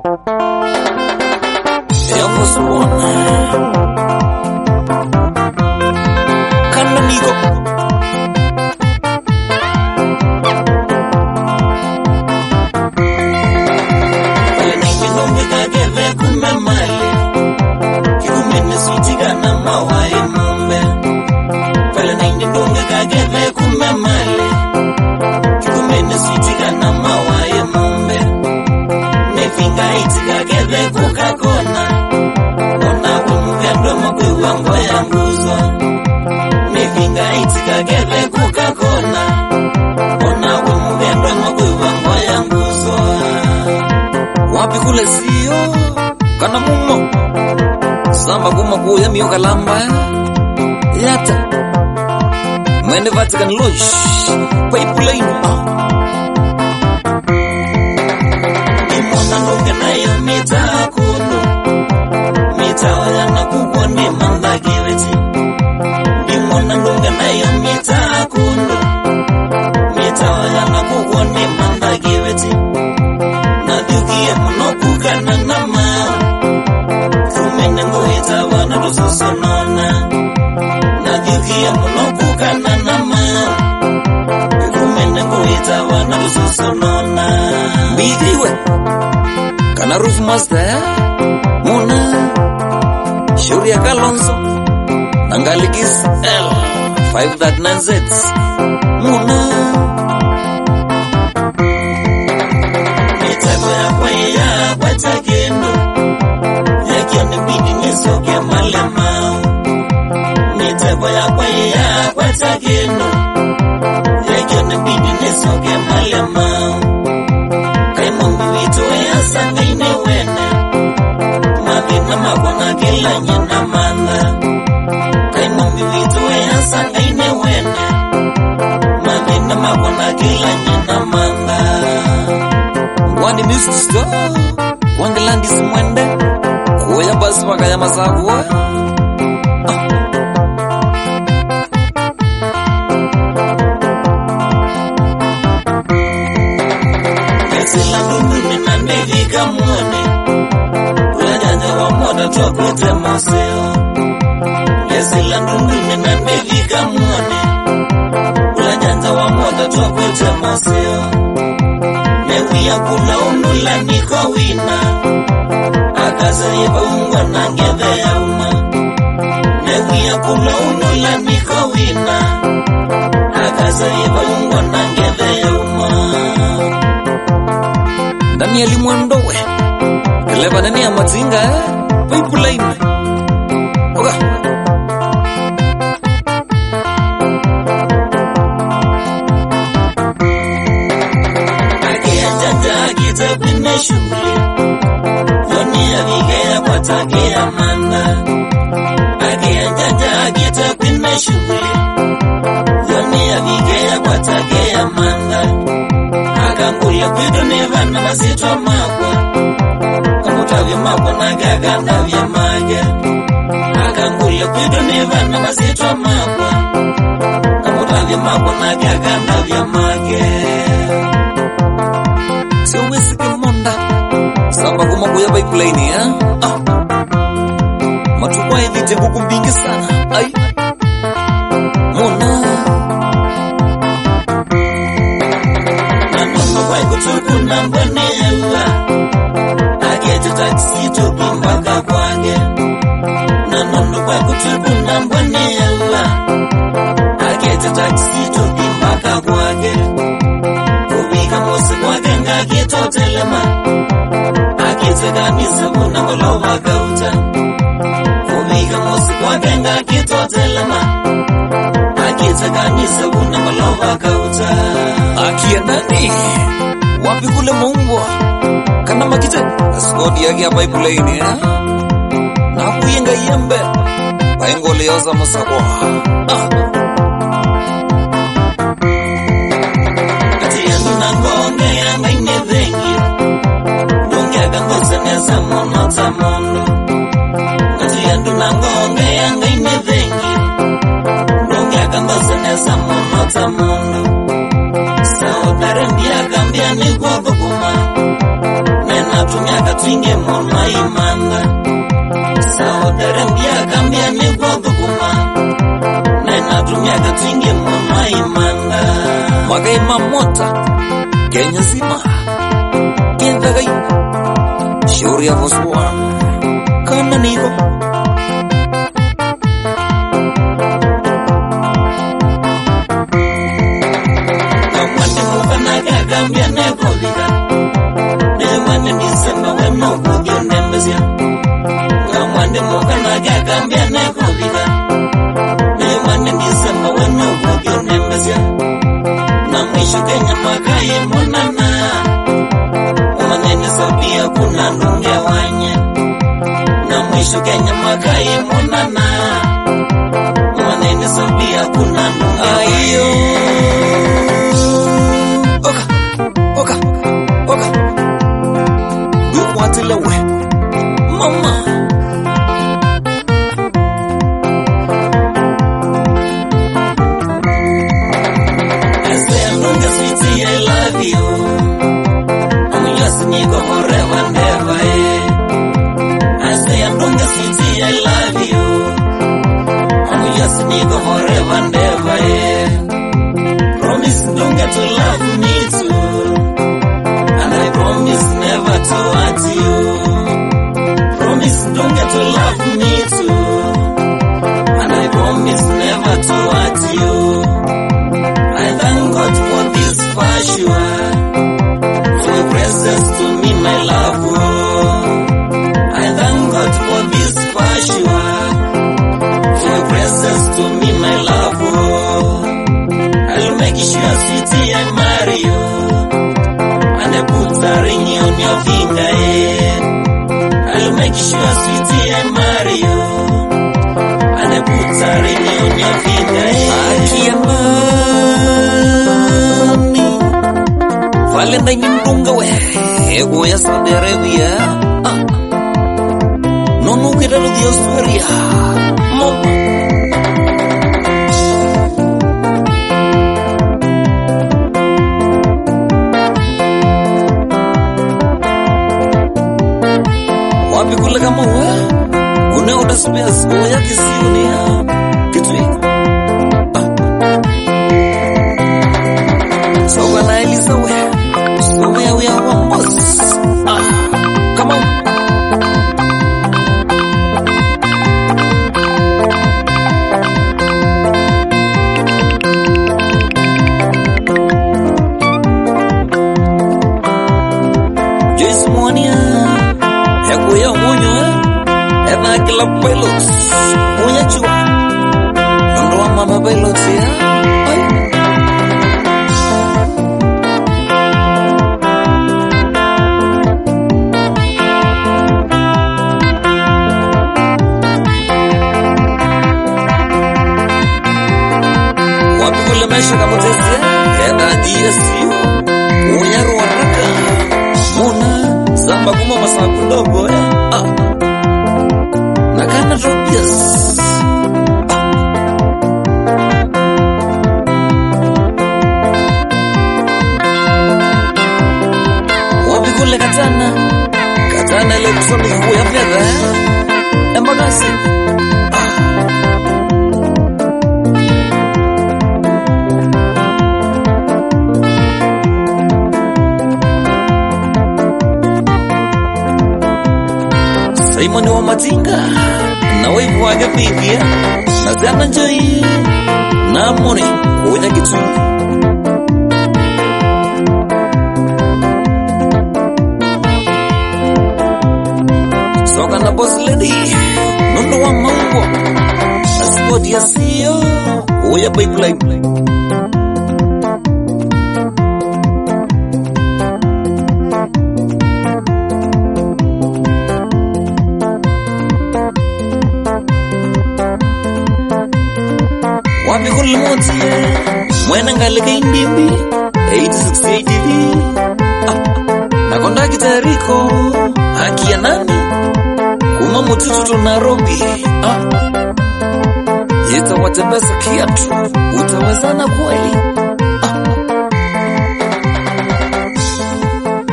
Air Force One Canonigo Pale nini nonge kageve kumemali Kikumene suitiga na mawae mumbe Pale nini nonge kageve kumemali Kikumene suitiga na mawae mumbe Nefinga itika geve kukakona Ona kumugendo mkwe wango ya nguzwa Nefinga itika geve kukakona Ona kumugendo mkwe wango ya nguzwa Wapi kule siyo Kana mumo Samba kuma kuya miyo kalamba Yata Mwende Vatican Lodge Pipeline Imona nunge na yo mita kunu Mita waya na kukwa ni manda kiweti Imona nunge na yo mita kunu Mita waya na kukwa ni manda kiweti Na dukia mnokuka na nama Kumene ngohita wana rususonona Na dukia mnokuka na nama Kumene ngohita wana rususonona Bigiwe Kana roof master Muna Shuria Kalonzo Nangalikis L 539Z Muna Mitego ya kwaya kwa takendo Yakio ni bidi nisoke malemao Mitego ya kwaya kwa takendo Yakio ni bidi nisoke malemao Kaimombi wito ya sanga inewene Mavina makona kila nyena manda Kaimombi wito ya sanga inewene Mavina makona kila nyena manda Wani music store Wangalandi simwende Kuya basi waka ya mazaguwa Sila nununi na nevika mwone Ulajanja wa moda tuwakwete maseo Sila nununi na nevika mwone Ulajanja wa moda tuwakwete maseo Newia kula unula niko wina Akaza yeba ungwa na ngeve ya uma Newia kula unula niko wina Akaza yeba ungwa na ngeve ya uma Danieli Mwandowe Keleva nani ya mazinga Pipeline Oga Akia janja akita kwene shule Yoni ya vigea kwa take ya manda Akia janja akita kwene shule Yoni ya vigea kwa take ya manda Akangulia kwido nevana masitwa makwa Kamutavya makwa na gaganda vya mage Akangulia kwido nevana masitwa makwa Kamutavya makwa na gaganda vya mage Siwezi kimonda Samba kumakuya Pipeline ya Matukwa hivi tengu kumbingi sana Ay Mona Kutukuna mbwane ewa Ageje taksi tuki mpaka kwange Nanondo kwa kutukuna mbwane ewa Ageje taksi tuki mpaka kwange Kubika musi kwake nga kitotelema Akite kanisa kuna ngolova kauta Kubika musi kwake nga kitotelema Akite kanisa kuna ngolova kauta Akia nani Wapi kule maumbwa Kana makite Skodi yaki ya Pipeline ya Na kuyenga yembe Paengo leoza masakwa Kati ya nuna ngonge ya ngaine vengi Nungi ya kangoze neza mono tamono Kati ya nuna ngonge ya ngaine vengi Nungi ya kangoze neza mono tamono Sao karembia kambia ni kwa kukuma Nena natumia katwinge mwana imanda saodere mbia kambia ni kwa dhukuma na natumia katwinge mwana imanda Magai mamota Kenya zima Kindagai Shauri ya Voswa Kana niko Kamwani mukana kakambia neko vika Nemane nisema weno kugyo nembezia Kamwani mukana kakambia neko vika Nemane nisema weno kugyo nembezia Na mwisho Kenya makaye monana Umanene sabia kuna nunge wanye Na mwisho Kenya makaye monana Umanene sabia kuna nunge Ayo Oka Wikwatile we Mama I love you. I'm just nigga forever and ever. I say I'm don't just city, I love you. I'm just nigga forever and ever. Promise don't get to love me too. And I promise never to hurt you. Promise don't get to love me too. And I promise never to hurt you. I thank God for this Pashua, for your presence to me, my love. I thank God for this Pashua, for your presence to me, my love. I'll make sure, sweetie, I marry you, and I put a ring on your finger. I'll make sure, sweetie, I marry you, and I put a ring on your finger. Valenda nyimdunga we Ego ya Saudi Arabia Nono kira lo Dios veria Mama Wapi kule kama we Une udasubia siku ya kisiuni ya Kitu hiko Soga na Elisa we So where we are one boss. Come on. Joyce Monia. Eko ya monyo Eba kila pilots. Monya chua. Ndo wa mama pilots ya. Mesha kama tese Kena DSU Unyaru waraka Muna Zamba kuma masaku ndogo Nakana Robias Wapi kule katana Katana ile kusoni kuya fedha Embagasi Simoni wa Matinga Na waivu wage pivia Na zana njoi Na moni Kunya kitu Soka na boss lady Nundo wa maungo Na sport ya siyo Uya pipeline Wapi kule motie Mwena ngalika indimbi 86 ATV Nakonda kitariko Haki ya nani Kuma mututu Nairobi Yeta watembeza kiatu Utawezana kweli